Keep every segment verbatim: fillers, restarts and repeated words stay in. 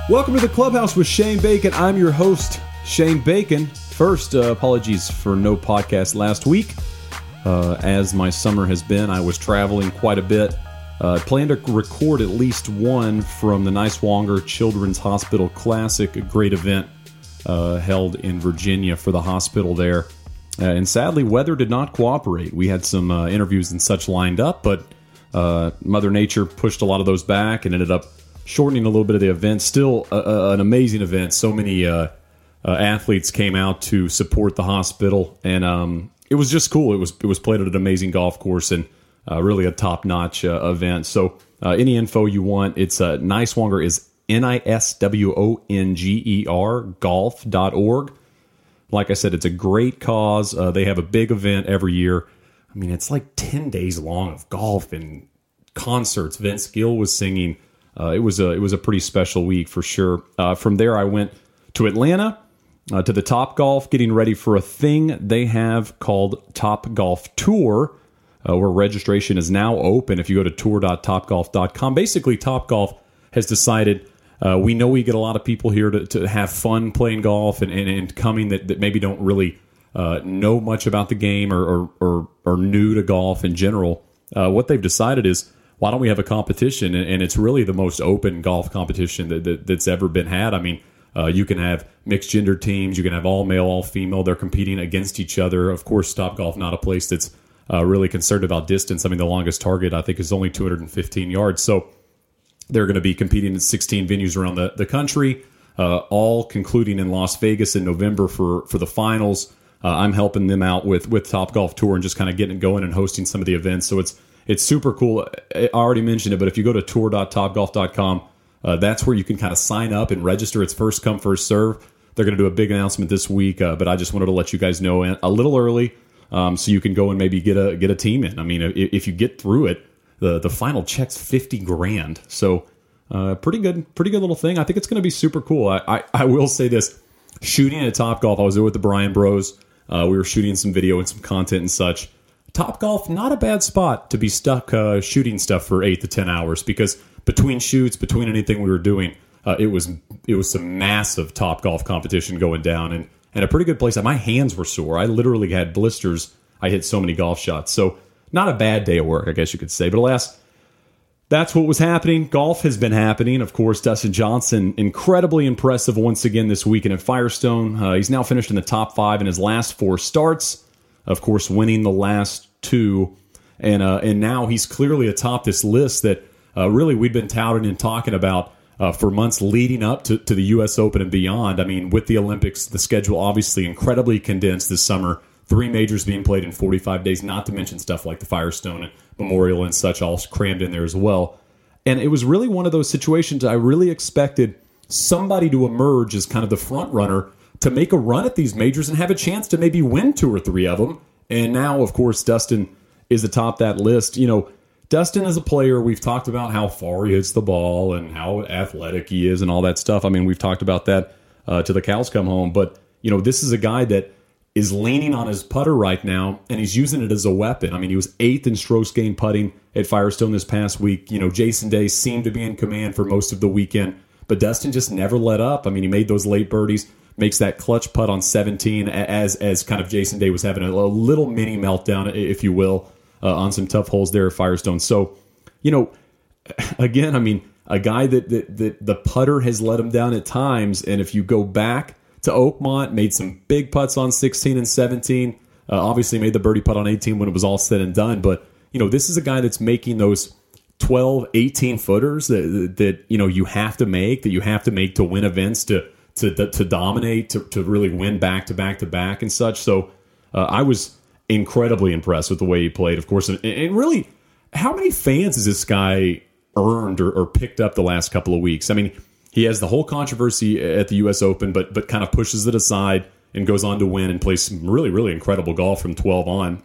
Welcome to the Clubhouse with Shane Bacon. I'm your host, Shane Bacon. First, uh, apologies for no podcast last week. Uh, as my summer has been, I was traveling quite a bit. I uh, plan to record at least one from the Niswonger Children's Hospital Classic, a great event uh, held in Virginia for the hospital there. Uh, and sadly, weather did not cooperate. We had some uh, interviews and such lined up, but uh, Mother Nature pushed a lot of those back and ended up shortening a little bit of the event. Still a, a, an amazing event. So many uh, uh, athletes came out to support the hospital, and um, it was just cool. It was it was played at an amazing golf course and uh, really a top-notch uh, event. So uh, any info you want, it's uh, Niswonger is N I S W O N G E R golf dot org. Like I said, it's a great cause. Uh, they have a big event every year. I mean, it's like ten days long of golf and concerts. Vince Gill was singing. Uh, it was a it was a pretty special week for sure. Uh, from there, I went to Atlanta uh, to the Top Golf, getting ready for a thing they have called Top Golf Tour, uh, where registration is now open. If you go to tour dot top golf dot com, basically Top Golf has decided uh, we know we get a lot of people here to, to have fun playing golf and, and, and coming that, that maybe don't really uh, know much about the game or or, or, or new to golf in general. Uh, what they've decided is, why don't we have a competition? And it's really the most open golf competition that, that, that's ever been had. I mean, uh, you can have mixed gender teams. You can have all male, all female. They're competing against each other. Of course, Top Golf, not a place that's uh, really concerned about distance. I mean, the longest target, I think, is only two hundred fifteen yards. So they're going to be competing in sixteen venues around the, the country, uh, all concluding in Las Vegas in November for, for the finals. Uh, I'm helping them out with, with Top Golf Tour and just kind of getting it going and hosting some of the events. So it's It's super cool. I already mentioned it, but if you go to tour dot top golf dot com, uh, that's where you can kind of sign up and register. It's first come, first serve. They're going to do a big announcement this week, uh, but I just wanted to let you guys know a little early um, so you can go and maybe get a get a team in. I mean, if, if you get through it, the the final check's fifty grand. So uh, pretty good, pretty good little thing. I think it's going to be super cool. I, I, I will say this: shooting at Top Golf, I was there with the Bryan Bros. Uh, we were shooting some video and some content and such. Top Golf, not a bad spot to be stuck uh, shooting stuff for eight to ten hours, because between shoots, between anything we were doing, uh, it was it was some massive Top Golf competition going down, and, and a pretty good place. My hands were sore. I literally had blisters. I hit so many golf shots. So not a bad day of work, I guess you could say. But alas, that's what was happening. Golf has been happening. Of course, Dustin Johnson, incredibly impressive once again this weekend at Firestone. Uh, he's now finished in the top five in his last four starts. Of course, winning the last two, and uh, and now he's clearly atop this list that uh, really we've been touting and talking about uh, for months leading up to, to the U S Open and beyond. I mean, with the Olympics, the schedule obviously incredibly condensed this summer. Three majors being played in forty-five days, not to mention stuff like the Firestone and Memorial and such, all crammed in there as well. And it was really one of those situations I really expected somebody to emerge as kind of the front runner to make a run at these majors and have a chance to maybe win two or three of them. And now, of course, Dustin is atop that list. You know, Dustin is a player. We've talked about how far he hits the ball and how athletic he is and all that stuff. I mean, we've talked about that uh, till the cows come home. But, you know, this is a guy that is leaning on his putter right now, and he's using it as a weapon. I mean, he was eighth in strokes gained putting at Firestone this past week. You know, Jason Day seemed to be in command for most of the weekend, but Dustin just never let up. I mean, he made those late birdies. Makes that clutch putt on seventeen as as kind of Jason Day was having a, a little mini meltdown, if you will, uh, on some tough holes there at Firestone. So, you know, again, I mean, a guy that, that, that the putter has let him down at times. And if you go back to Oakmont, made some big putts on sixteen and seventeen, uh, obviously made the birdie putt on eighteen when it was all said and done. But, you know, this is a guy that's making those twelve, eighteen footers that, that, you know, you have to make, that you have to make to win events, to To, to dominate, to, to really win back to back to back and such. So uh, I was incredibly impressed with the way he played, of course. And, and really, how many fans has this guy earned or, or picked up the last couple of weeks? I mean, he has the whole controversy at the U S Open, but but kind of pushes it aside and goes on to win and plays some really, really incredible golf from twelve on.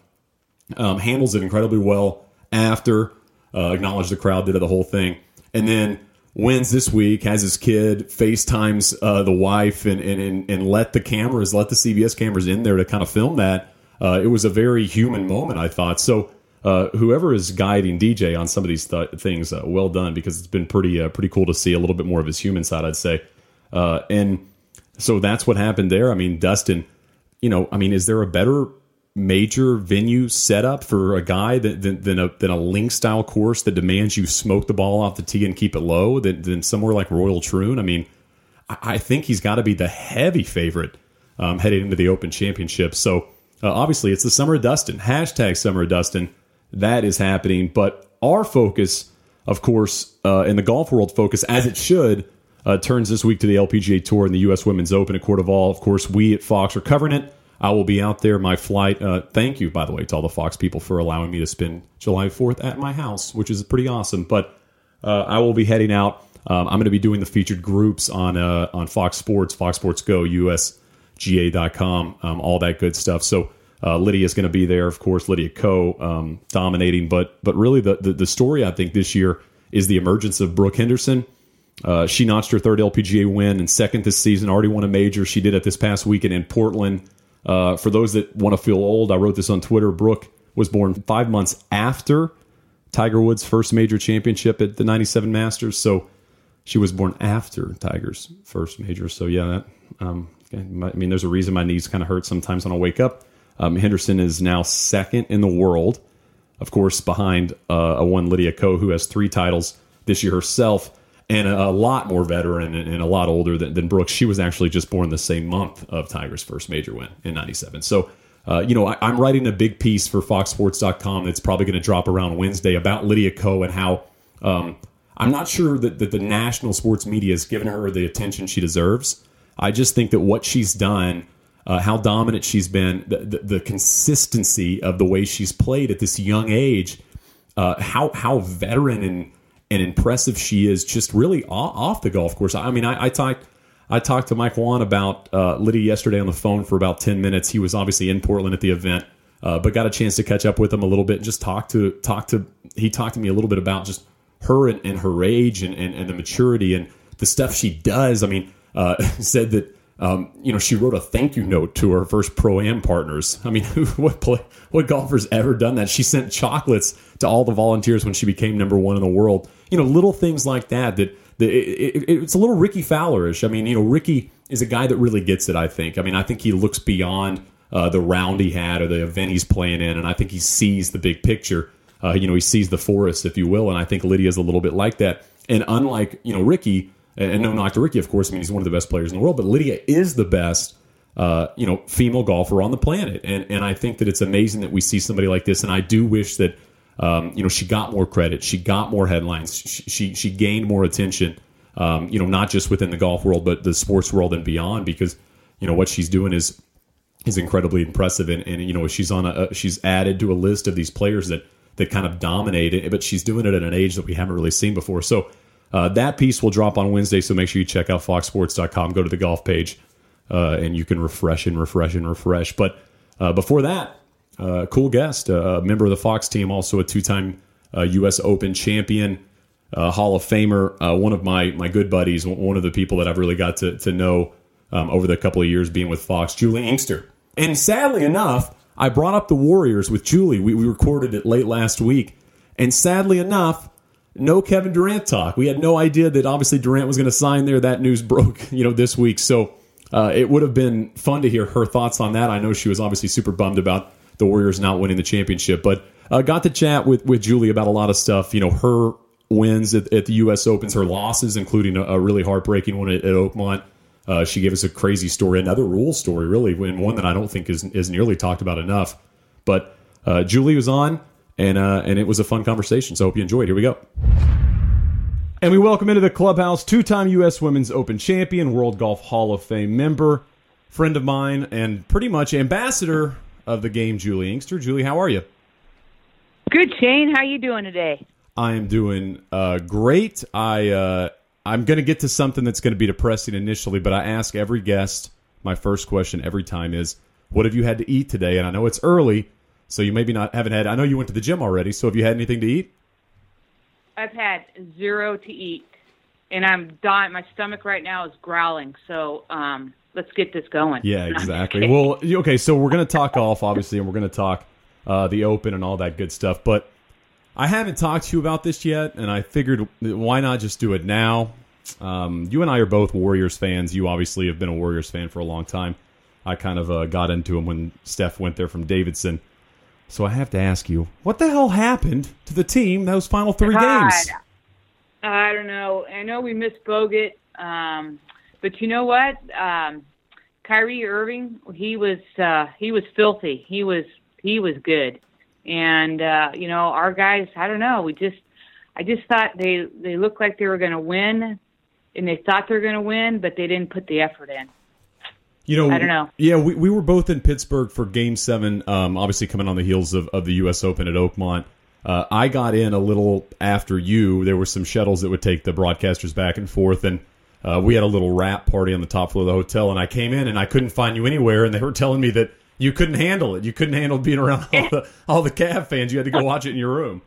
Um, handles it incredibly well after, uh, acknowledged the crowd, did the whole thing. And then wins this week, has his kid, FaceTimes uh, the wife, and, and and let the cameras, let the C B S cameras in there to kind of film that. Uh, it was a very human moment, I thought. So uh, whoever is guiding D J on some of these th- things, uh, well done, because it's been pretty uh, pretty cool to see a little bit more of his human side, I'd say. Uh, and so that's what happened there. I mean, Dustin, you know, I mean, is there a better major venue setup for a guy than, than, than a than a link style course that demands you smoke the ball off the tee and keep it low than, than somewhere like Royal Troon? I mean, I, I think he's got to be the heavy favorite um, heading into the Open Championship. So uh, obviously, it's the Summer of Dustin. Hashtag Summer of Dustin. That is happening. But our focus, of course, uh, in the golf world focus, as it should, uh, turns this week to the L P G A Tour and the U S Women's Open at CourtEval. Of course, we at Fox are covering it. I will be out there. My flight, uh, thank you, by the way, to all the Fox people for allowing me to spend July fourth at my house, which is pretty awesome. But uh, I will be heading out. Um, I'm going to be doing the featured groups on uh, on Fox Sports, Fox Sports Go, U S G A dot com, um, all that good stuff. So uh, Lydia's going to be there, of course, Lydia Ko um, dominating. But but really the, the, the story, I think, this year is the emergence of Brooke Henderson. Uh, she notched her third L P G A win and second this season, already won a major. She did it this past weekend in Portland. Uh, for those that want to feel old, I wrote this on Twitter. Brooke was born five months after Tiger Woods' first major championship at the ninety-seven Masters. So she was born after Tiger's first major. So, yeah, that, um, I mean, there's a reason my knees kind of hurt sometimes when I wake up. Um, Henderson is now second in the world, of course, behind uh, a one Lydia Ko, who has three titles this year herself, and a, a lot more veteran and, and a lot older than, than Brooks. She was actually just born the same month of Tiger's first major win in ninety-seven. So, uh, you know, I, I'm writing a big piece for Fox Sports dot com that's probably going to drop around Wednesday about Lydia Ko and how um, I'm not sure that, that the national sports media has given her the attention she deserves. I just think that what she's done, uh, how dominant she's been, the, the, the consistency of the way she's played at this young age, uh, how how veteran and and impressive she is, just really off, off the golf course. I mean, I, I talked I talked to Mike Wan about uh, Lydia yesterday on the phone for about ten minutes. He was obviously in Portland at the event, uh, but got a chance to catch up with him a little bit and just talk to talk to. He talked to me a little bit about just her and, and her age and, and, and the maturity and the stuff she does. I mean, uh, said that um, you know she wrote a thank you note to her first Pro-Am partners. I mean, who, what play, what golfer's ever done that? She sent chocolates to all the volunteers when she became number one in the world. You know, little things like that. That, that it, it, it's a little Ricky Fowler-ish. I mean, you know, Ricky is a guy that really gets it. I think. I mean, I think he looks beyond uh, the round he had or the event he's playing in, and I think he sees the big picture. Uh, you know, he sees the forest, if you will, and I think Lydia's a little bit like that. And unlike, you know, Ricky, and no knock to Ricky, of course, I mean, he's one of the best players in the world, but Lydia is the best, uh, you know, female golfer on the planet. And and I think that it's amazing that we see somebody like this, and I do wish that, um, you know, she got more credit, she got more headlines, she she, she gained more attention, um, you know, not just within the golf world, but the sports world and beyond, because, you know, what she's doing is is incredibly impressive. And, and you know, she's on a, she's added to a list of these players that, that kind of dominate it, but she's doing it at an age that we haven't really seen before. So uh, that piece will drop on Wednesday, so make sure you check out Fox Sports dot com, go to the golf page, uh, and you can refresh and refresh and refresh. But uh, before that, uh, cool guest, uh, a member of the Fox team, also a two-time uh, U S Open champion, uh, Hall of Famer, uh, one of my my good buddies, one of the people that I've really got to, to know um, over the couple of years being with Fox, Julie Inkster. And sadly enough, I brought up the Warriors with Julie. We, we recorded it late last week. And sadly enough, no Kevin Durant talk. We had no idea that obviously Durant was going to sign there. That news broke, you know, this week. So uh, it would have been fun to hear her thoughts on that. I know she was obviously super bummed about the Warriors not winning the championship. But uh, got to chat with, with Julie about a lot of stuff. You know, her wins at, at the U S Opens, her losses, including a, a really heartbreaking one at, at Oakmont. Uh, she gave us a crazy story, another rule story, really, and one that I don't think is is nearly talked about enough. But uh, Julie was on, and uh, and it was a fun conversation. So I hope you enjoyed. Here we go. And we welcome into the clubhouse two-time U S Women's Open champion, World Golf Hall of Fame member, friend of mine, and pretty much ambassador of the game, Julie Inkster. Julie, how are you? Good, Shane. How you doing today? I am doing uh, great. I. Uh, I'm going to get to something that's going to be depressing initially, but I ask every guest, my first question every time is, what have you had to eat today? And I know it's early, so you maybe not haven't had, I know you went to the gym already, so have you had anything to eat? I've had zero to eat, and I'm dying. My stomach right now is growling, so um, let's get this going. Yeah, exactly. Well, okay, so we're going to talk golf, obviously, and we're going to talk uh, the Open and all that good stuff. But I haven't talked to you about this yet, and I figured why not just do it now? Um, you and I are both Warriors fans. You obviously have been a Warriors fan for a long time. I kind of uh, got into them when Steph went there from Davidson. So I have to ask you, what the hell happened to the team those final three God, games? I don't know. I know we missed Bogut, um, but you know what? Um, Kyrie Irving, he was uh, he was filthy. He was he was good, and uh, you know our guys. I don't know. We just I just thought they they looked like they were going to win, and they thought they were going to win, but they didn't put the effort in. You know, I don't know. Yeah, we, we were both in Pittsburgh for Game Seven. Um, obviously, coming on the heels of, of the U S Open at Oakmont. Uh, I got in a little after you. There were some shuttles that would take the broadcasters back and forth, and uh, we had a little wrap party on the top floor of the hotel. And I came in and I couldn't find you anywhere, and they were telling me that you couldn't handle it. You couldn't handle being around all the all the Cavs fans. You had to go watch it in your room.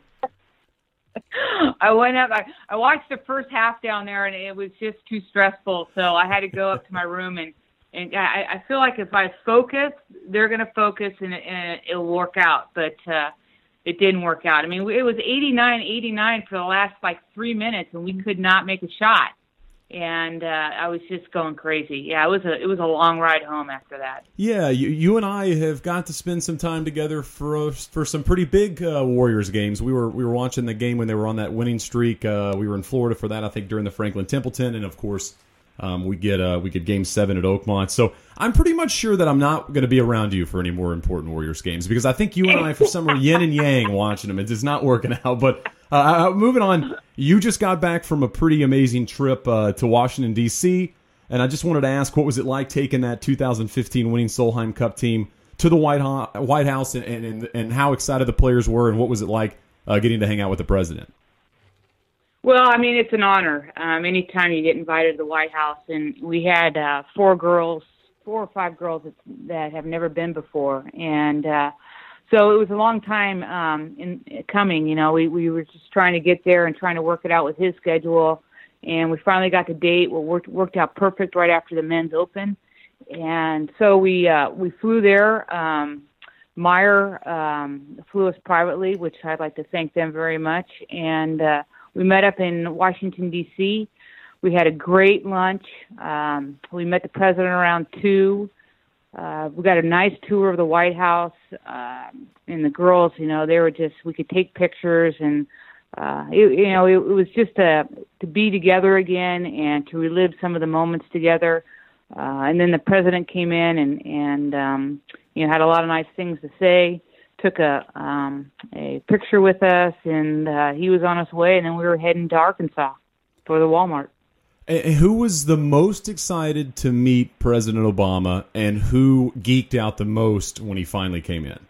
I went up. I, I watched the first half down there, and it was just too stressful. So I had to go up to my room and. And I, I feel like if I focus, they're going to focus and, it, and it'll work out. But uh, it didn't work out. I mean, it was eighty-nine eighty-nine for the last, like, three minutes, and we could not make a shot. And uh, I was just going crazy. Yeah, it was a it was a long ride home after that. Yeah, you, you and I have got to spend some time together for for some pretty big uh, Warriors games. We were we were watching the game when they were on that winning streak. Uh, we were in Florida for that, I think, during the Franklin Templeton, and of course. Um, we get uh, we get Game Seven at Oakmont, so I'm pretty much sure that I'm not going to be around you for any more important Warriors games because I think you and I, for some reason, yin and yang watching them. It's just not working out. But uh, moving on, you just got back from a pretty amazing trip uh, to Washington D C, and I just wanted to ask, what was it like taking that two thousand fifteen winning Solheim Cup team to the White, Ho- White House, and, and and how excited the players were, and what was it like uh, getting to hang out with the president? Well, I mean, it's an honor. Um, anytime you get invited to the White House, and we had uh, four girls, four or five girls that, that have never been before, and uh, so it was a long time um, in coming. You know, we we were just trying to get there and trying to work it out with his schedule, and we finally got the date. Well, worked worked out perfect right after the Men's Open, and so we uh, we flew there. Um, Meyer um, flew us privately, which I'd like to thank them very much, and. Uh, We met up in Washington, D C We had a great lunch. Um, we met the president around two. Uh, we got a nice tour of the White House. Uh, and the girls, you know, they were just, we could take pictures. And, uh, it, you know, it, it was just a, to be together again and to relive some of the moments together. Uh, and then the president came in and, and um, you know, had a lot of nice things to say. Took a um, a picture with us, and uh, he was on his way, and then we were heading to Arkansas for the Walmart. And who was the most excited to meet President Obama, and who geeked out the most when he finally came in?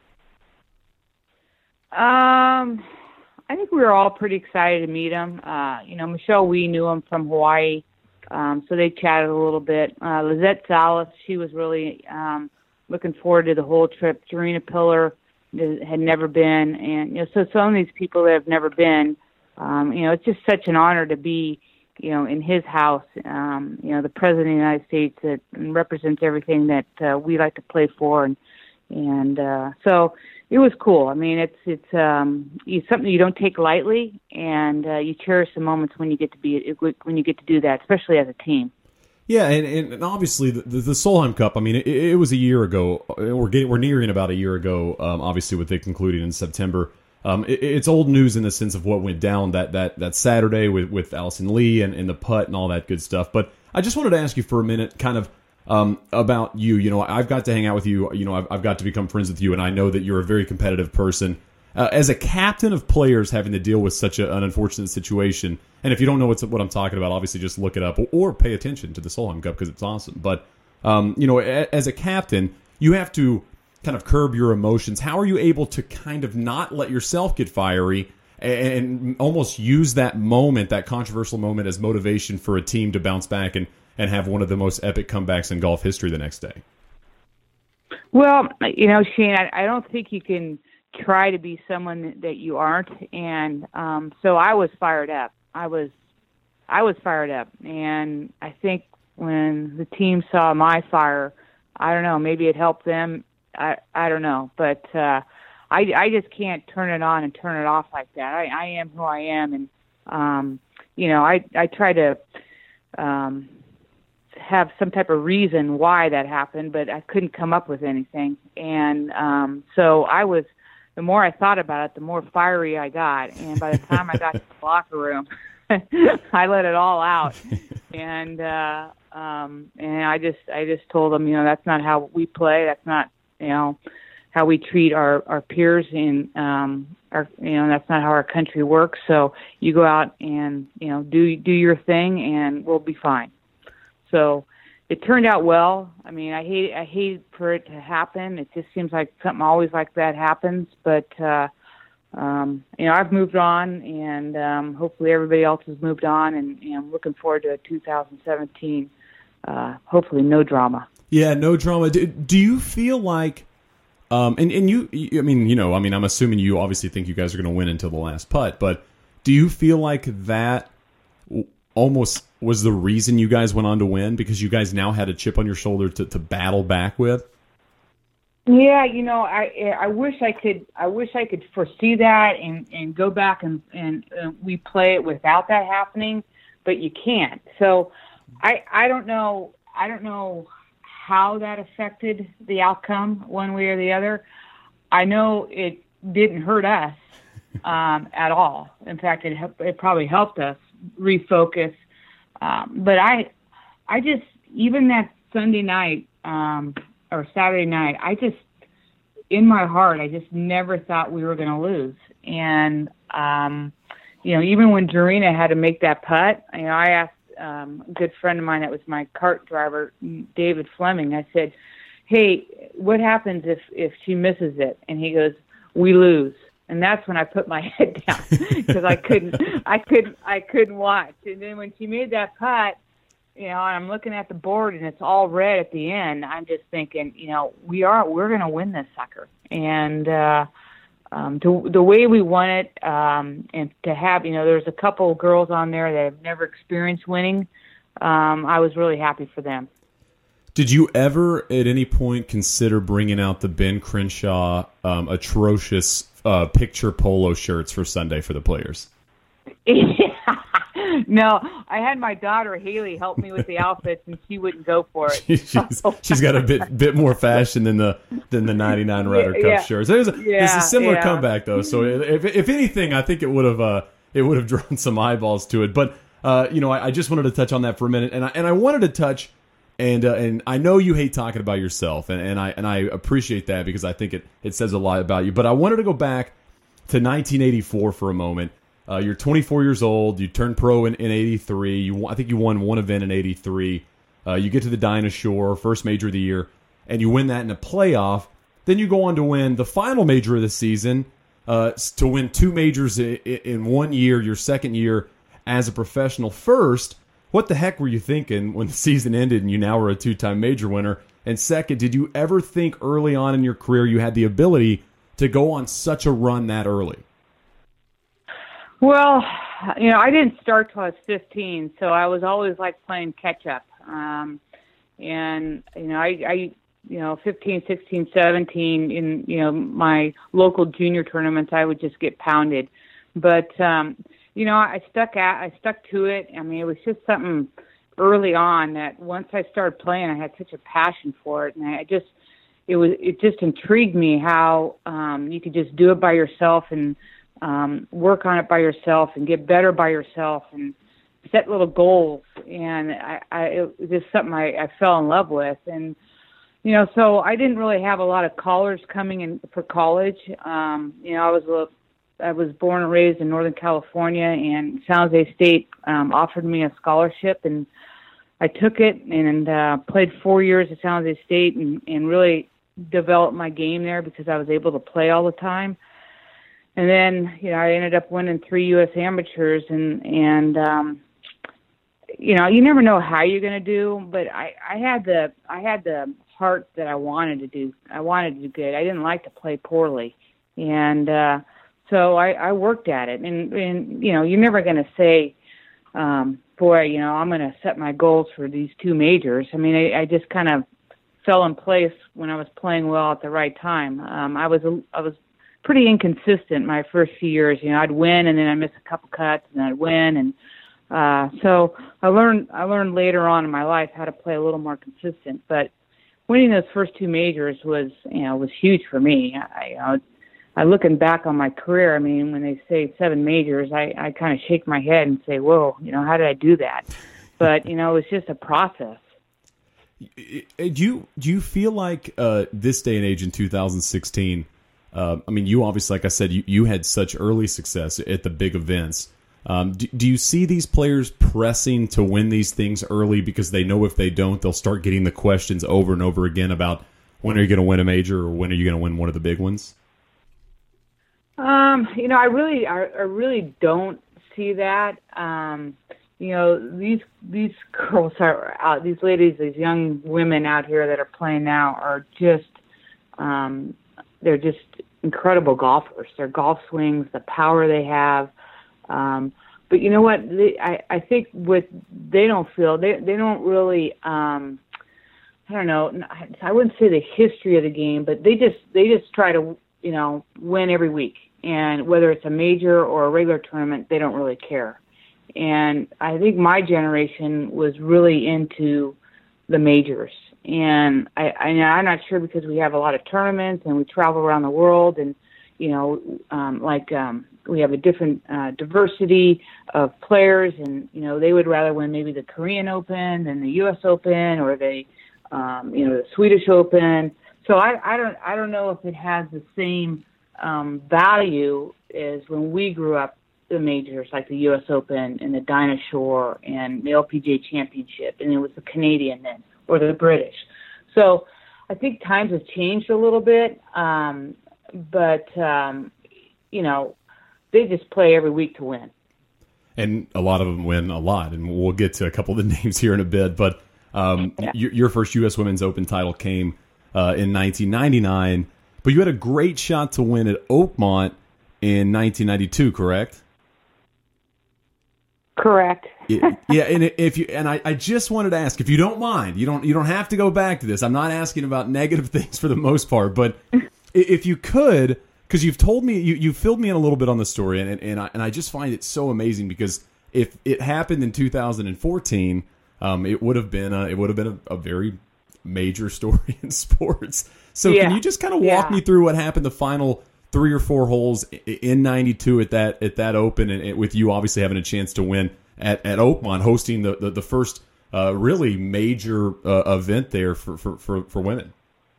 Um, I think we were all pretty excited to meet him. Uh, you know, Michelle Wee knew him from Hawaii, um, so they chatted a little bit. Uh, Lizette Salas, she was really um, looking forward to the whole trip. Serena Pillar had never been, and you know, so some of these people that have never been, um, you know, it's just such an honor to be, you know, in his house. Um, you know, the president of the United States that represents everything that uh, we like to play for, and and uh, so it was cool. I mean, it's it's um, it's something you don't take lightly, and uh, you cherish the moments when you get to be when you get to do that, especially as a team. Yeah, and, and obviously the, the, the Solheim Cup, I mean, it, it was a year ago. We're getting, we're nearing about a year ago, um, obviously, with it concluding in September. Um, it, it's old news in the sense of what went down that that, that Saturday with, with Allison Lee and, and the putt and all that good stuff. But I just wanted to ask you for a minute kind of um, about you. You know, I've got to hang out with you. You know, I've, I've got to become friends with you, and I know that you're a very competitive person. Uh, as a captain of players having to deal with such a, an unfortunate situation, and if you don't know what's, what I'm talking about, obviously just look it up or, or pay attention to the Solheim Cup because it's awesome. But, um, you know, a, as a captain, you have to kind of curb your emotions. How are you able to kind of not let yourself get fiery and, and almost use that moment, that controversial moment, as motivation for a team to bounce back and, and have one of the most epic comebacks in golf history the next day? Well, you know, Shane, I, I don't think you can try to be someone that you aren't, and um, so I was fired up. I was, I was fired up, and I think when the team saw my fire, I don't know, maybe it helped them. I I don't know, but uh, I, I just can't turn it on and turn it off like that. I, I am who I am, and um, you know, I I try to um, have some type of reason why that happened, but I couldn't come up with anything. And um, so I was. The more I thought about it, the more fiery I got. And by the time I got to the locker room, I let it all out. And uh, um, and I just I just told them, you know, that's not how we play. That's not, you know, how we treat our, our peers. And um, our, you know, that's not how our country works. So you go out and, you know, do do your thing, and we'll be fine. So it turned out well. I mean, I hate I hate for it to happen. It just seems like something always like that happens. But uh, um, you know, I've moved on, and um, hopefully everybody else has moved on. And, and I'm looking forward to two thousand seventeen. Uh, hopefully, no drama. Yeah, no drama. Do, do you feel like, um, and and you, I mean, you know, I mean, I'm assuming you obviously think you guys are going to win until the last putt, but do you feel like that almost was the reason you guys went on to win, because you guys now had a chip on your shoulder to, to battle back with? Yeah, you know, I I wish I could I wish I could foresee that and, and go back and and uh, we play it without that happening, but you can't. So I I don't know I don't know how that affected the outcome one way or the other. I know it didn't hurt us um, at all. In fact, it it probably helped us refocus. Um, but I, I just, even that Sunday night um, or Saturday night, I just, in my heart, I just never thought we were going to lose. And, um, you know, even when Jarena had to make that putt, you know, I asked um, a good friend of mine that was my kart driver, David Fleming, I said, hey, what happens if, if she misses it? And he goes, we lose. And that's when I put my head down because I couldn't, I couldn't, I couldn't watch. And then when she made that putt, you know, and I'm looking at the board and it's all red at the end, I'm just thinking, you know, we are, we're going to win this sucker. And uh, um, to, the way we won it, um, and to have, you know, there's a couple of girls on there that have never experienced winning. Um, I was really happy for them. Did you ever at any point consider bringing out the Ben Crenshaw um, atrocious uh, picture polo shirts for Sunday for the players? No, I had my daughter Haley help me with the outfits, and she wouldn't go for it. she's, she's got a bit bit more fashion than the than the ninety-nine Ryder Cup yeah, shirts. There's a, yeah, it's a similar yeah. comeback though. So if if anything, I think it would have uh, it would have drawn some eyeballs to it. But uh, you know, I, I just wanted to touch on that for a minute, and I and I wanted to touch. And uh, and I know you hate talking about yourself, and, and I and I appreciate that because I think it, it says a lot about you. But I wanted to go back to nineteen eighty-four for a moment. Uh, you're twenty-four years old. You turned pro in, in eighty-three. You I think you won one event in eighty-three. Uh, you get to the Dinah Shore, first major of the year, and you win that in a playoff. Then you go on to win the final major of the season, uh, to win two majors in, in one year, your second year as a professional. First, what the heck were you thinking when the season ended and you now were a two-time major winner? And second, did you ever think early on in your career you had the ability to go on such a run that early? Well, you know, I didn't start till I was fifteen, so I was always like playing catch-up. Um, and, you know, I, I, you know, fifteen, sixteen, seventeen, in, you know, my local junior tournaments, I would just get pounded. But, um, you know, I stuck at, I stuck to it. I mean, it was just something early on that once I started playing, I had such a passion for it, and I just, it was, it just intrigued me how um, you could just do it by yourself and um, work on it by yourself and get better by yourself and set little goals. And I, I it was just something I, I fell in love with. And you know, so I didn't really have a lot of callers coming in for college. Um, you know, I was a I was born and raised in Northern California, and San Jose State um, offered me a scholarship, and I took it and uh, played four years at San Jose State and, and really developed my game there because I was able to play all the time. And then, you know, I ended up winning three U S amateurs, and, and um, you know, you never know how you're going to do, but I, I had the I had the heart that I wanted to do. I wanted to do good. I didn't like to play poorly, and uh, so I, I worked at it. And, and you know, you're never going to say, um, boy, you know, I'm going to set my goals for these two majors. I mean, I, I just kind of fell in place when I was playing well at the right time. Um, I was I was pretty inconsistent my first few years. You know, I'd win and then I'd miss a couple cuts and then I'd win. And uh, so I learned I learned later on in my life how to play a little more consistent. But winning those first two majors was, you know, was huge for me. I, you know, I looking back on my career, I mean, when they say seven majors, I, I kind of shake my head and say, whoa, you know, how did I do that? But, you know, it's just a process. Do you, do you feel like uh, this day and age in two thousand sixteen, uh, I mean, you obviously, like I said, you, you had such early success at the big events. Um, do, do you see these players pressing to win these things early because they know if they don't, they'll start getting the questions over and over again about when are you going to win a major or when are you going to win one of the big ones? Um, you know, I really, I, I really don't see that. Um, you know, these these girls are out, these ladies, these young women out here that are playing now are just, um, they're just incredible golfers. Their golf swings, the power they have. Um, but you know what? They, I I think what they don't feel, they they don't really. Um, I don't know. I wouldn't say the history of the game, but they just they just try to, you know, win every week. And whether it's a major or a regular tournament, they don't really care. And I think my generation was really into the majors. And I, I, I'm not sure because we have a lot of tournaments and we travel around the world and, you know, um, like um, we have a different uh, diversity of players. And, you know, they would rather win maybe the Korean Open than the U S Open or the, um, you know, the Swedish Open. So I, I don't I don't know if it has the same um, value as when we grew up, the majors like the U S Open and the Dinah Shore and the L P G A Championship, and it was the Canadian then, or the British. So I think times have changed a little bit, um, but, um, you know, they just play every week to win. And a lot of them win a lot, and we'll get to a couple of the names here in a bit, but um, yeah. your, your first U S Women's Open title came uh, in nineteen ninety-nine, but you had a great shot to win at Oakmont in nineteen ninety-two, correct? Correct. yeah, and if you and I, I just wanted to ask, if you don't mind, you don't you don't have to go back to this. I'm not asking about negative things for the most part, but if you could, because you've told me you you filled me in a little bit on the story, and and I, and I just find it so amazing because if it happened in two thousand fourteen, um, it would have been a, it would have been a, a very major story in sports. So yeah. Can you just kind of walk yeah. me through what happened the final three or four holes in ninety-two at that at that Open, and with you obviously having a chance to win at, at Oakmont, hosting the the, the first uh, really major uh, event there for, for, for, for women?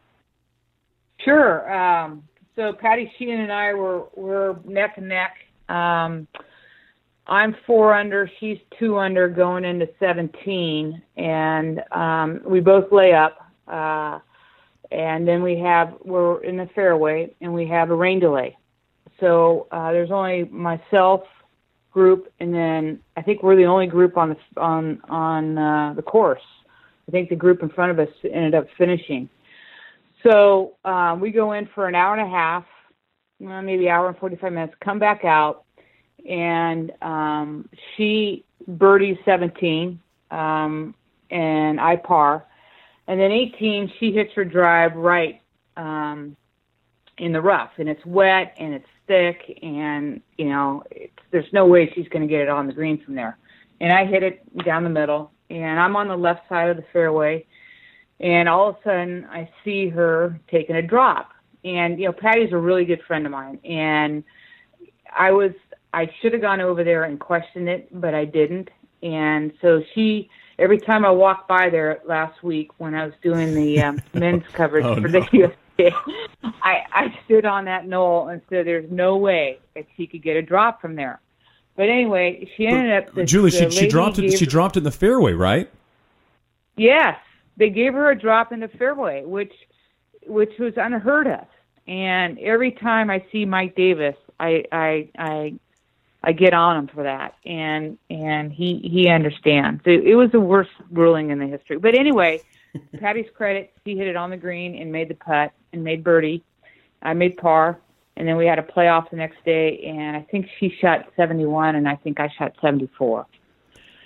Sure. Um, so Patty Sheehan and I were were neck and neck. Um, I'm four under, she's two under going into seventeen, and um, we both lay up. Uh, And then we have, we're in the fairway, and we have a rain delay. So uh, there's only myself, group, and then I think we're the only group on the on on uh, the course. I think the group in front of us ended up finishing. So uh, we go in for an hour and a half, well, maybe hour and forty-five minutes, come back out, and um, she birdies seventeen, um, and I par. And then eighteen, she hits her drive right um, in the rough, and it's wet and it's thick, and you know it's, there's no way she's going to get it on the green from there. And I hit it down the middle, and I'm on the left side of the fairway, and all of a sudden I see her taking a drop. And you know, Patty's a really good friend of mine, and I was I should have gone over there and questioned it, but I didn't. And so she. Every time I walked by there last week when I was doing the um, men's coverage oh, for no. the U S A, I, I stood on that knoll and said there's no way that she could get a drop from there. But anyway, she ended up... The, Julie, the she, she dropped it. She dropped it in the fairway, right? Yes. They gave her a drop in the fairway, which which was unheard of. And every time I see Mike Davis, I... I, I I get on him for that, and and he he understands. It, it was the worst ruling in the history. But anyway, Patty's credit, she hit it on the green and made the putt and made birdie. I made par, and then we had a playoff the next day, and I think she shot seventy-one, and I think I shot seventy-four.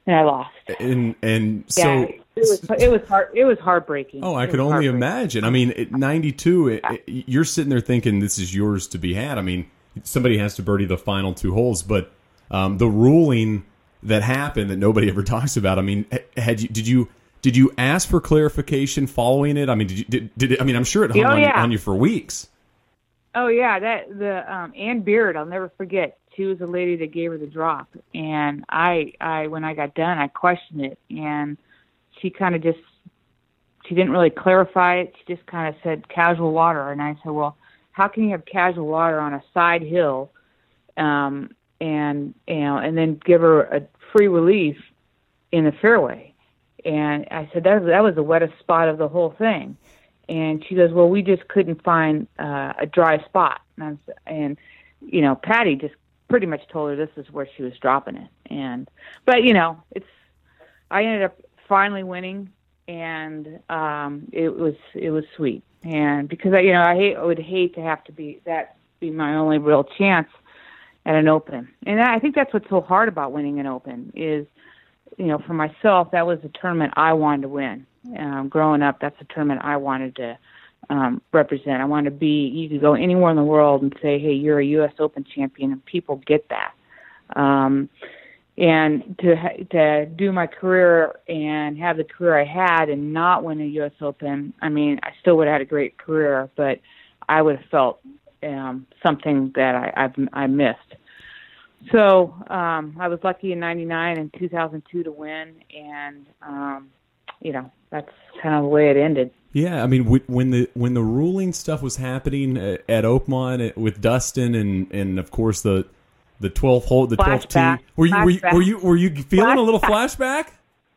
and I lost. And and so yeah, it was it was heart it was heartbreaking. Oh, I it could only imagine. I mean, at ninety-two, it, it, you're sitting there thinking this is yours to be had. I mean, somebody has to birdie the final two holes, but um, the ruling that happened that nobody ever talks about. I mean, had you did you did you ask for clarification following it? I mean, did you did, did it, I mean, I'm sure it hung oh, on, yeah. on you for weeks. Oh yeah, that the um, Ann Beard, I'll never forget. She was the lady that gave her the drop, and I, I when I got done, I questioned it, and she kind of just, she didn't really clarify it. She just kind of said casual water, and I said, well, how can you have casual water on a side hill, um, and you know, and then give her a free relief in the fairway? And I said that that was the wettest spot of the whole thing. And she goes, well, we just couldn't find uh, a dry spot. And, I was, and, you know, Patty just pretty much told her this is where she was dropping it. And, but, you know, it's, I ended up finally winning, and um, it was, it was sweet. And because, I, you know, I, hate, I would hate to have to be, that be my only real chance at an Open. And I think that's what's so hard about winning an Open is, you know, for myself, that was the tournament I wanted to win. Um, growing up, that's the tournament I wanted to um, represent. I wanted to be, you could go anywhere in the world and say, hey, you're a U S Open champion, and people get that. Um, and to to do my career and have the career I had and not win a U S Open, I mean, I still would have had a great career, but I would have felt um, something that I, I've, I missed. So um, I was lucky in ninety-nine and two thousand two to win, and um, you know, that's kind of the way it ended. Yeah, I mean, when the when the ruling stuff was happening at Oakmont with Dustin, and, and of course the the twelfth hole, the twelfth tee, were you were you, were you were you feeling flashback. a little flashback?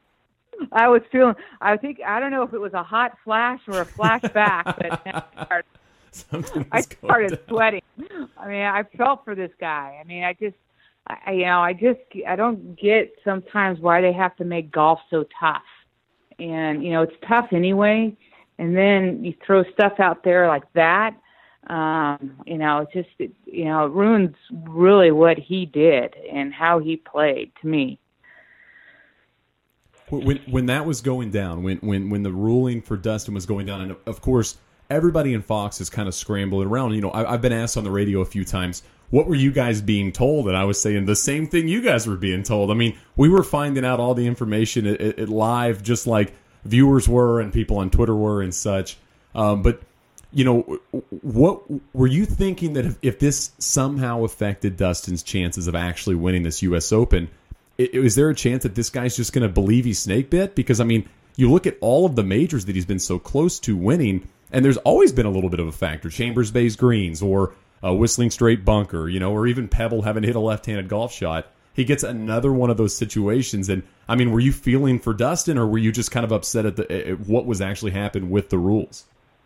I was feeling. I think I don't know if it was a hot flash or a flashback, but I started, I started sweating. I mean, I felt for this guy. I mean, I just. I, you know, I just, I don't get sometimes why they have to make golf so tough. And, you know, it's tough anyway. And then you throw stuff out there like that. Um, you know, it just, it, you know, it ruins really what he did and how he played to me. When when that was going down, when, when, when the ruling for Dustin was going down, and of course, everybody in Fox is kind of scrambling around. You know, I, I've been asked on the radio a few times, what were you guys being told? And I was saying the same thing you guys were being told. I mean, we were finding out all the information at, at live, just like viewers were and people on Twitter were and such. Um, but, you know, what were you thinking that if, if this somehow affected Dustin's chances of actually winning this U S Open, it, is there a chance that this guy's just going to believe he's snake bit? Because, I mean, you look at all of the majors that he's been so close to winning, and there's always been a little bit of a factor. Chambers Bay's greens, or a Whistling Straight bunker, you know, or even Pebble having hit a left-handed golf shot. He gets another one of those situations. And, I mean, were you feeling for Dustin, or were you just kind of upset at, the, at what was actually happening with the rules?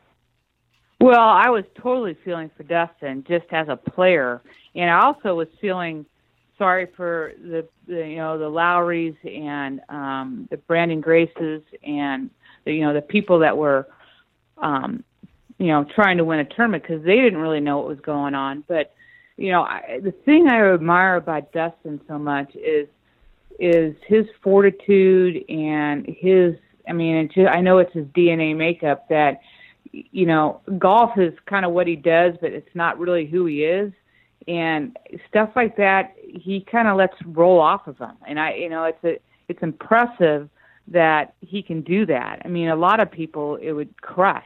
Well, I was totally feeling for Dustin just as a player. And I also was feeling sorry for the, the you know, the Lowrys and um, the Brandon Graces and, the, you know, the people that were um, – you know, trying to win a tournament because they didn't really know what was going on. But, you know, I, the thing I admire about Dustin so much is is his fortitude and his, I mean, it's just, I know it's his D N A makeup that, you know, golf is kind of what he does, but it's not really who he is. And stuff like that, he kind of lets roll off of him. And I, you know, it's a, it's impressive that he can do that. I mean, a lot of people it would crush.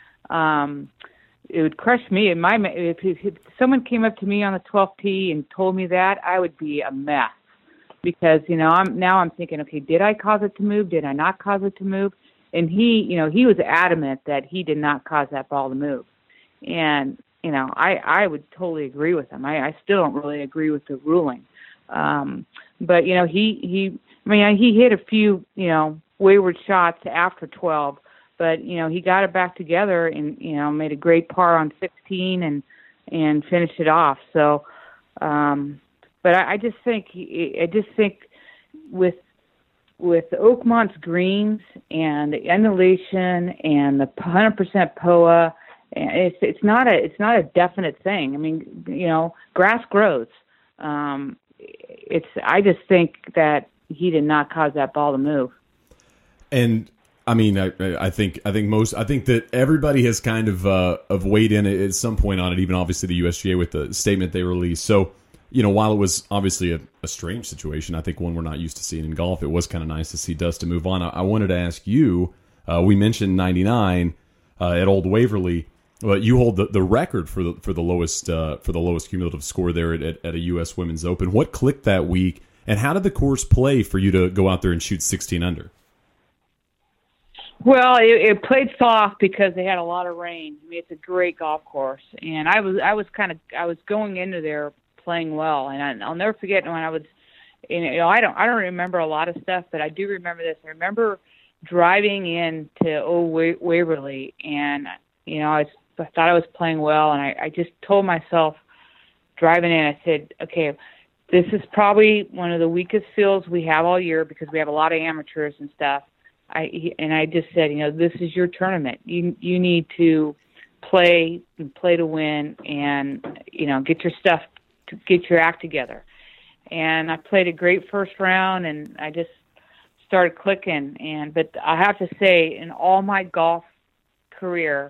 Um, it would crush me. In my if, if, if someone came up to me on the twelfth tee and told me that, I would be a mess because you know I'm now I'm thinking, okay, did I cause it to move? Did I not cause it to move? And he, you know, he was adamant that he did not cause that ball to move. And you know, I I would totally agree with him. I, I still don't really agree with the ruling, um, but you know, he he. I mean, he hit a few you know wayward shots after twelve. But, you know, he got it back together and, you know, made a great par on sixteen and and finished it off. So, um, but I, I just think, I just think with with Oakmont's greens and the undulation and the one hundred percent P O A, it's it's not a it's not a definite thing. I mean, you know, grass grows. Um, it's I just think that he did not cause that ball to move. And I mean, I, I think I think most I think that everybody has kind of uh, of weighed in at some point on it. Even obviously the U S G A with the statement they released. So, you know, while it was obviously a, a strange situation, I think one we're not used to seeing in golf, it was kind of nice to see Dustin move on. I, I wanted to ask you. Uh, we mentioned ninety-nine uh, at Old Waverly. But you hold the, the record for the for the lowest uh, for the lowest cumulative score there at, at a U S Women's Open. What clicked that week, and how did the course play for you to go out there and shoot sixteen under? Well, it, it played soft because they had a lot of rain. I mean, it's a great golf course, and I was I was kind of I was going into there playing well, and I, I'll never forget when I was, you know, I don't I don't remember a lot of stuff, but I do remember this. I remember driving into Old Waverly, and you know, I, was, I thought I was playing well, and I, I just told myself driving in, I said, okay, this is probably one of the weakest fields we have all year because we have a lot of amateurs and stuff. I and I just said, you know, this is your tournament. You you need to play and play to win, and you know, get your stuff, to get your act together. And I played a great first round, and I just started clicking. And but I have to say, in all my golf career,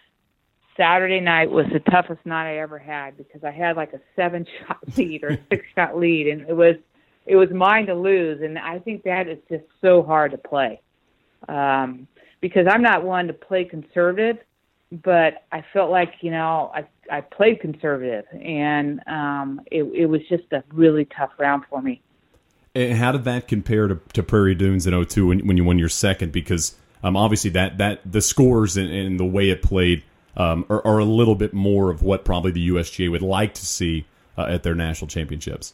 Saturday night was the toughest night I ever had because I had like a seven shot lead or a six shot lead, and it was it was mine to lose. And I think that is just so hard to play. Um, because I'm not one to play conservative, but I felt like, you know, I, I played conservative, and um, it, it was just a really tough round for me. And how did that compare to, to Prairie Dunes in oh two when, when you won your second? Because um, obviously that, that the scores and, and the way it played um, are, are a little bit more of what probably the U S G A would like to see uh, at their national championships.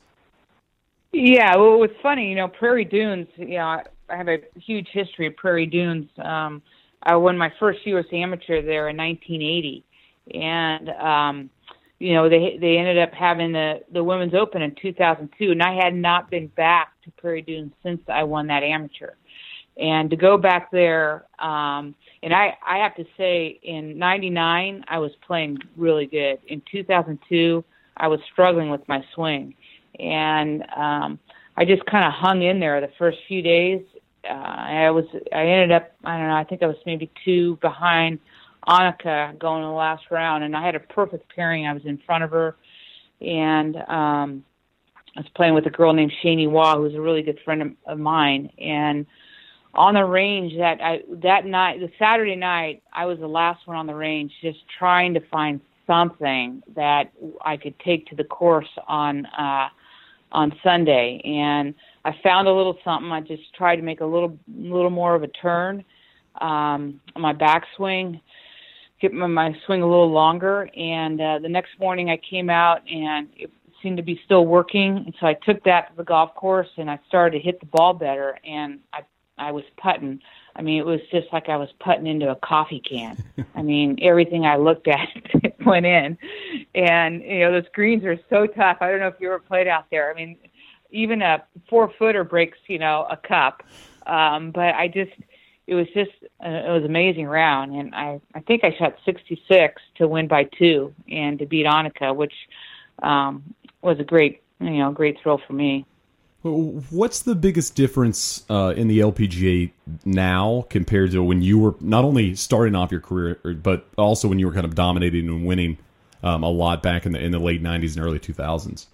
Yeah, well, it was funny, you know, Prairie Dunes, you know, I have a huge history of Prairie Dunes. Um, I won my first U S amateur there in nineteen eighty, and um, you know they they ended up having the the Women's Open in two thousand two, and I had not been back to Prairie Dunes since I won that amateur. And to go back there, um, and I I have to say, in ninety-nine I was playing really good. In two thousand two I was struggling with my swing, and um, I just kind of hung in there the first few days. Uh, I was, I ended up, I don't know, I think I was maybe two behind Annika going in the last round, and I had a perfect pairing. I was in front of her, and um, I was playing with a girl named Shani Waugh, who's a really good friend of, of mine. And on the range that I, that night, the Saturday night, I was the last one on the range, just trying to find something that I could take to the course on uh, on Sunday, and I found a little something. I just tried to make a little little more of a turn um, on my backswing, get my, my swing a little longer, and uh, the next morning I came out and it seemed to be still working, and so I took that to the golf course and I started to hit the ball better, and I I was putting. I mean, it was just like I was putting into a coffee can. I mean, everything I looked at went in. And, you know, those greens are so tough. I don't know if you ever played out there. I mean, even a four-footer breaks, you know, a cup. Um, but I just, it was just, uh, it was an amazing round. And I, I think I shot sixty-six to win by two and to beat Annika, which um, was a great, you know, great thrill for me. What's the biggest difference uh, in the L P G A now compared to when you were not only starting off your career, but also when you were kind of dominating and winning um, a lot back in the in the late nineties and early two thousands?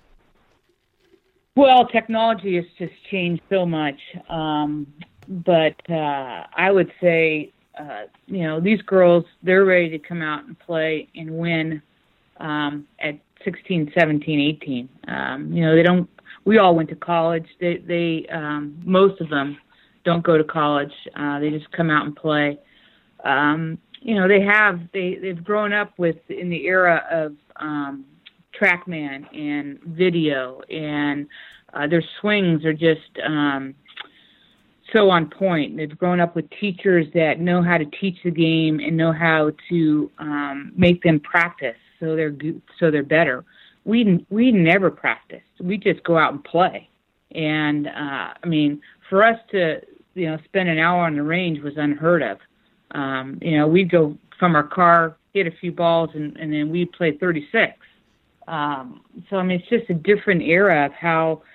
Well, technology has just changed so much, um, but uh, I would say, uh, you know, these girls, they're ready to come out and play and win um, at sixteen, seventeen, eighteen. Um, you know, they don't. We all went to college. They, they um, most of them don't go to college. Uh, they just come out and play. Um, you know, they have they they've grown up with in the era of um, TrackMan and video, and uh, their swings are just um, so on point. They've grown up with teachers that know how to teach the game and know how to um, make them practice, so they're so they're better. We we never practiced. We just go out and play. And, uh, I mean, for us to, you know, spend an hour on the range was unheard of. Um, you know, we'd go from our car, hit a few balls, and, and then we'd play thirty-six. Um, so, I mean, it's just a different era of how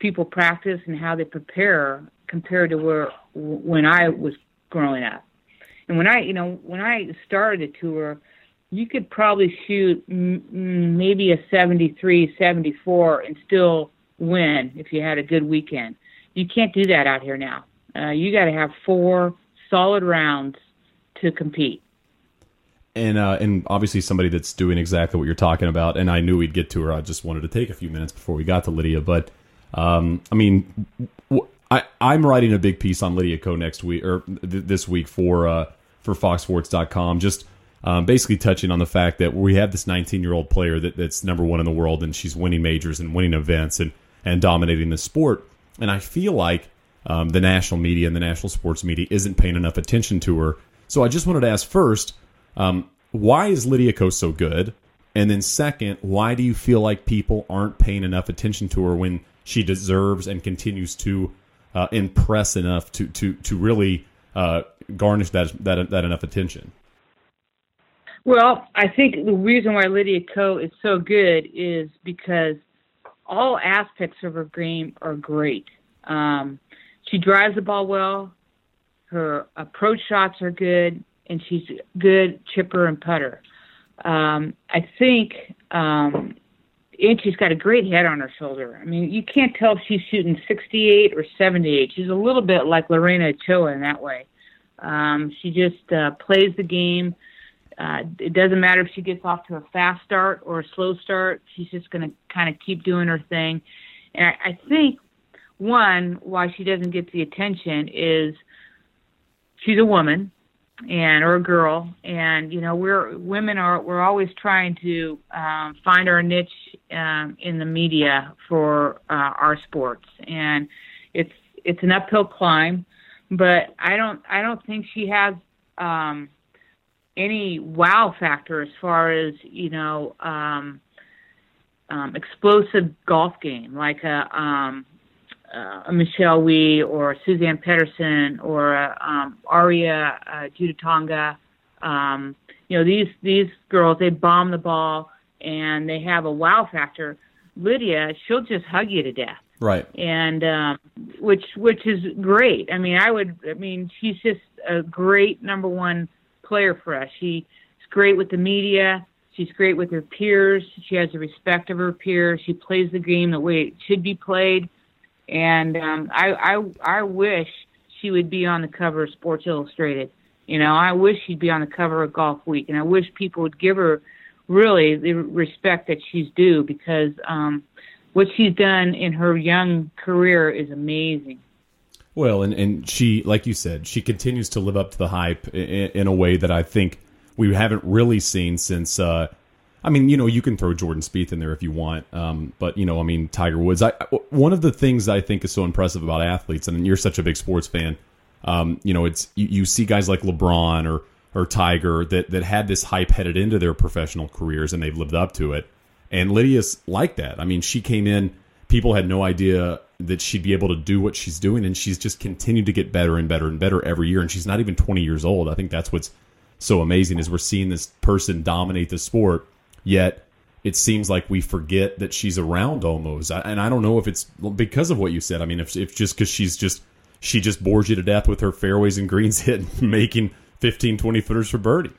people practice and how they prepare compared to where when I was growing up. And when I, you know, when I started the tour, you could probably shoot m- maybe a seventy-three, seventy-four and still win if you had a good weekend. You can't do that out here now. Uh, you got to have four solid rounds to compete. And uh, and obviously somebody that's doing exactly what you're talking about, and I knew we'd get to her. I just wanted to take a few minutes before we got to Lydia. But, um, I mean, w- I, I'm writing a big piece on Lydia Ko next week, or th- this week for uh, for Fox Sports dot com, just um, basically touching on the fact that we have this nineteen-year-old player that, that's number one in the world, and she's winning majors and winning events and, and dominating the sport. And I feel like um, the national media and the national sports media isn't paying enough attention to her. So I just wanted to ask first, um, why is Lydia Ko so good? And then second, why do you feel like people aren't paying enough attention to her when she deserves and continues to uh, impress enough to to to really uh, garnish that, that that enough attention? Well, I think the reason why Lydia Ko is so good is because all aspects of her game are great. Um, she drives the ball well, her approach shots are good, and she's good chipper and putter. Um, I think, um, and she's got a great head on her shoulder. I mean, you can't tell if she's shooting sixty-eight or seventy-eight. She's a little bit like Lorena Ochoa in that way. Um, she just uh, plays the game. Uh, it doesn't matter if she gets off to a fast start or a slow start. She's just going to kind of keep doing her thing. And I, I think, one, why she doesn't get the attention is she's a woman and or a girl. And, you know, we're women are we're always trying to um, find our niche um, in the media for uh, our sports. And it's it's an uphill climb. But I don't I don't think she has um, – any wow factor as far as, you know, um, um, explosive golf game, like a, um, uh, a Michelle Wie or Suzanne Pedersen or a, um, Aria uh, Judatonga. Um, you know, these, these girls, they bomb the ball and they have a wow factor. Lydia, she'll just hug you to death. Right. And um, which which is great. I mean, I would, I mean, she's just a great number one player for us. She's great with the media. She's great with her peers. She has the respect of her peers. She plays the game the way it should be played. And um, I, I, I wish she would be on the cover of Sports Illustrated. You know, I wish she'd be on the cover of Golf Week, and I wish people would give her really the respect that she's due, because um, what she's done in her young career is amazing. Well, and, and she, like you said, she continues to live up to the hype in, in a way that I think we haven't really seen since, uh, I mean, you know, you can throw Jordan Spieth in there if you want, um, but, you know, I mean, Tiger Woods. I, one of the things I think is so impressive about athletes, and you're such a big sports fan, um, you know, it's you, you see guys like LeBron or or Tiger that, that had this hype headed into their professional careers, and they've lived up to it. And Lydia's like that. I mean, she came in, people had no idea that she'd be able to do what she's doing, and she's just continued to get better and better and better every year, and she's not even twenty years old. I think that's what's so amazing, is we're seeing this person dominate the sport, yet it seems like we forget that she's around almost. And I don't know if it's because of what you said. I mean, if, if just because she's just she just bores you to death with her fairways and greens hit, making fifteen, twenty footers for birdie.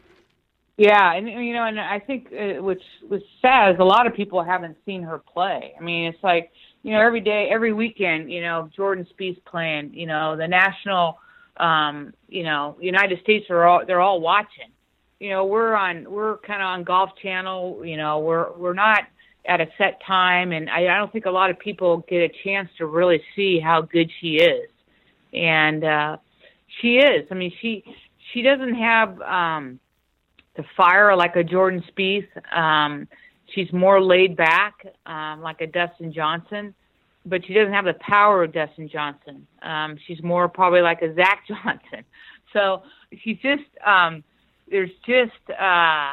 Yeah, and you know, and I think uh, which which sad is a lot of people haven't seen her play. I mean, it's like, you know, every day, every weekend, you know, Jordan Spieth's playing. You know, the national, um, you know, United States are all they're all watching. You know, we're on we're kind of on Golf Channel. You know, we're we're not at a set time, and I, I don't think a lot of people get a chance to really see how good she is. And uh, she is. I mean, she she doesn't have um, the fire like a Jordan Spieth. Um, she's more laid back, um, like a Dustin Johnson, but she doesn't have the power of Dustin Johnson. Um, she's more probably like a Zach Johnson. So she's just um, there's just uh,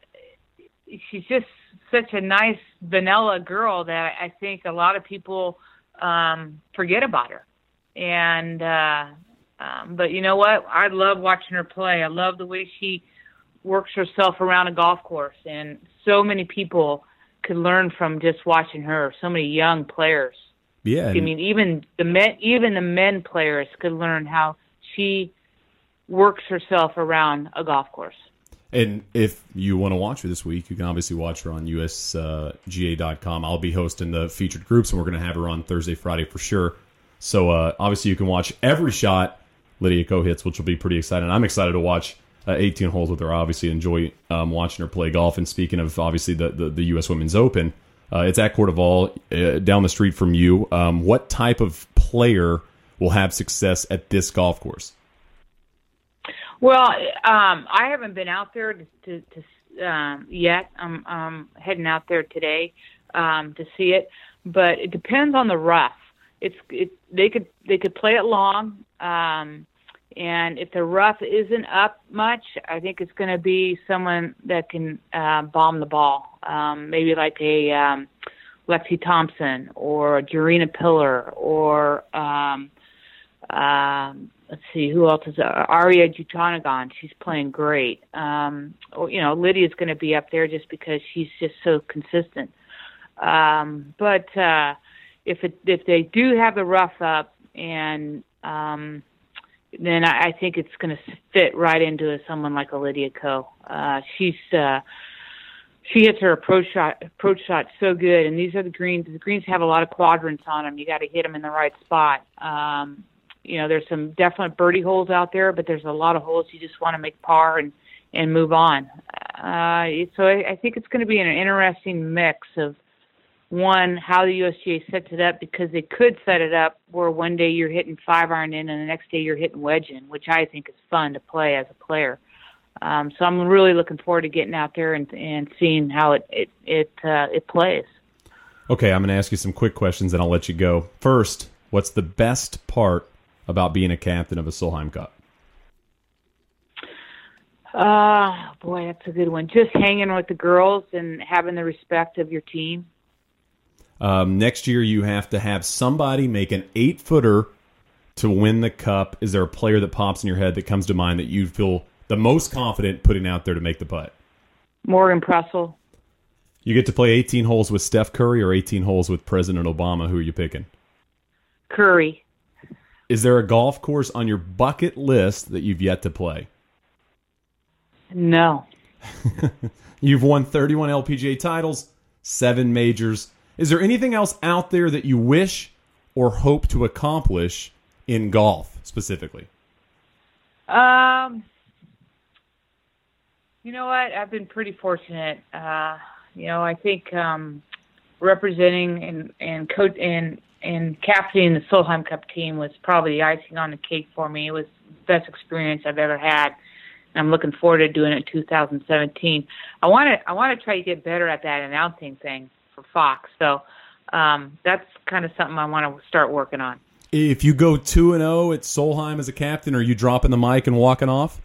she's just such a nice vanilla girl that I think a lot of people um, forget about her. And uh, um, but you know what? I love watching her play. I love the way she works herself around a golf course, and so many people could learn from just watching her. So many young players. Yeah, I mean, even the men, even the men players could learn how she works herself around a golf course. And if you want to watch her this week, you can obviously watch her on U S G A dot com. I'll be hosting the featured groups, and we're going to have her on Thursday, Friday for sure. So uh, obviously you can watch every shot Lydia Ko hits, which will be pretty exciting. I'm excited to watch uh, eighteen holes with her. I obviously enjoy um, watching her play golf. And speaking of, obviously, the, the, the U S Women's Open, uh, it's at Courteval, uh, down the street from you. Um, what type of player will have success at this golf course? Well, um, I haven't been out there to, to, to um, yet. I'm um, heading out there today um, to see it, but it depends on the rough. It's it, they could they could play it long, um, and if the rough isn't up much, I think it's going to be someone that can uh, bomb the ball, um, maybe like a um, Lexi Thompson or Jarena Pillar or um, um, let's see who else is uh, Aria Jutanagan. She's playing great. Um, or, you know, Lydia's going to be up there just because she's just so consistent. Um, but uh, If it, if they do have the rough up, and um, then I, I think it's going to fit right into someone like a Lydia Ko. Uh, she's uh, she hits her approach shot approach shot so good, and these are the greens. The greens have a lot of quadrants on them. You got to hit them in the right spot. Um, you know, there's some definite birdie holes out there, but there's a lot of holes you just want to make par and and move on. Uh, so I, I think it's going to be an interesting mix of. One, how the U S G A sets it up, because they could set it up where one day you're hitting five iron in and the next day you're hitting wedge in, which I think is fun to play as a player. Um, so I'm really looking forward to getting out there and, and seeing how it it it, uh, it plays. Okay, I'm going to ask you some quick questions and I'll let you go. First, what's the best part about being a captain of a Solheim Cup? Uh, boy, that's a good one. Just hanging with the girls and having the respect of your team. Um, next year, you have to have somebody make an eight-footer to win the cup. Is there a player that pops in your head that comes to mind that you feel the most confident putting out there to make the putt? Morgan Pressel. You get to play eighteen holes with Steph Curry or eighteen holes with President Obama. Who are you picking? Curry. Is there a golf course on your bucket list that you've yet to play? No. You've won thirty-one L P G A titles, seven majors. Is there anything else out there that you wish or hope to accomplish in golf specifically? Um, you know what? I've been pretty fortunate. Uh, you know, I think um, representing and and coach and and captaining the Solheim Cup team was probably the icing on the cake for me. It was the best experience I've ever had. And I'm looking forward to doing it in two thousand seventeen. I want to I want to try to get better at that announcing thing for Fox. So um, that's kind of something I want to start working on. If you go two and oh at Solheim as a captain, are you dropping the mic and walking off?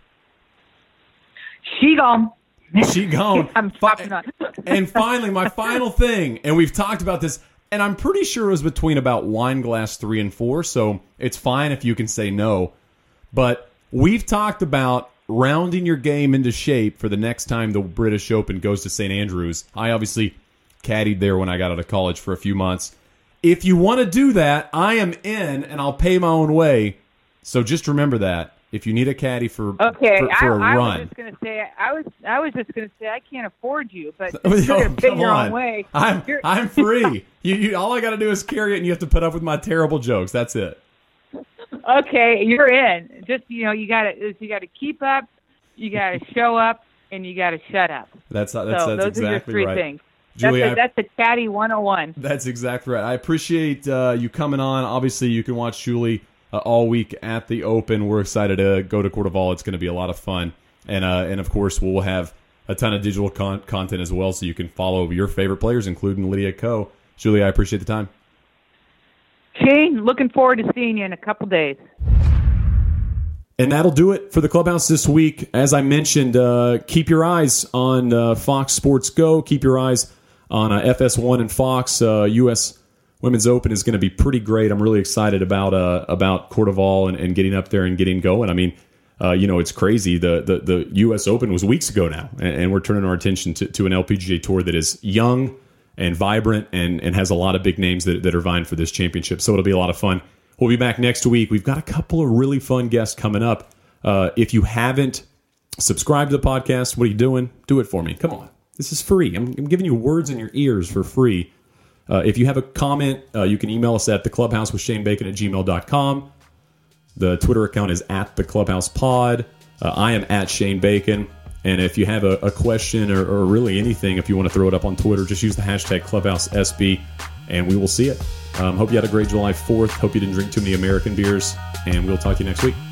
She gone. She gone. I'm dropping on. And finally, my final thing, and we've talked about this, and I'm pretty sure it was between about wine glass three and four, so it's fine if you can say no. But we've talked about rounding your game into shape for the next time the British Open goes to Saint Andrews. I obviously caddied there when I got out of college for a few months. If you want to do that, I am in, and I'll pay my own way. So just remember that. If you need a caddy for okay, for, for I, a I run, was just gonna say I was I was just gonna say I can't afford you, but oh, you're gonna pay come your on. own way. I'm You're- I'm free. you, you all I got to do is carry it, and you have to put up with my terrible jokes. That's it. Okay, you're in. Just you know, you gotta you gotta keep up, you gotta show up, and you gotta shut up. That's that's, so that's those exactly are your three right. things. Julie, that's, a, I, that's a caddy one oh one. That's exactly right. I appreciate uh, you coming on. Obviously, you can watch Julie uh, all week at the Open. We're excited to go to Courteval. It's going to be a lot of fun. And, uh, and of course, we'll have a ton of digital con- content as well, so you can follow your favorite players, including Lydia Ko. Julie, I appreciate the time. Shane, looking forward to seeing you in a couple days. And that'll do it for the Clubhouse this week. As I mentioned, uh, keep your eyes on uh, Fox Sports Go. Keep your eyes on uh, F S one and Fox. uh, U S Women's Open is going to be pretty great. I'm really excited about uh, about Courteval and, and getting up there and getting going. I mean, uh, you know, it's crazy. The, the the U S Open was weeks ago now, and, and we're turning our attention to, to an L P G A Tour that is young and vibrant and, and has a lot of big names that, that are vying for this championship. So it'll be a lot of fun. We'll be back next week. We've got a couple of really fun guests coming up. Uh, if you haven't subscribed to the podcast, what are you doing? Do it for me. Come on. This is free. I'm, I'm giving you words in your ears for free. Uh, if you have a comment, uh, you can email us at the clubhouse with Shane Bacon at gmail dot com. The Twitter account is at the Clubhouse Pod. Uh, I am at Shane Bacon. And if you have a, a question or, or really anything, if you want to throw it up on Twitter, just use the hashtag Clubhouse S B, and we will see it. Um, hope you had a great July fourth. Hope you didn't drink too many American beers, and we'll talk to you next week.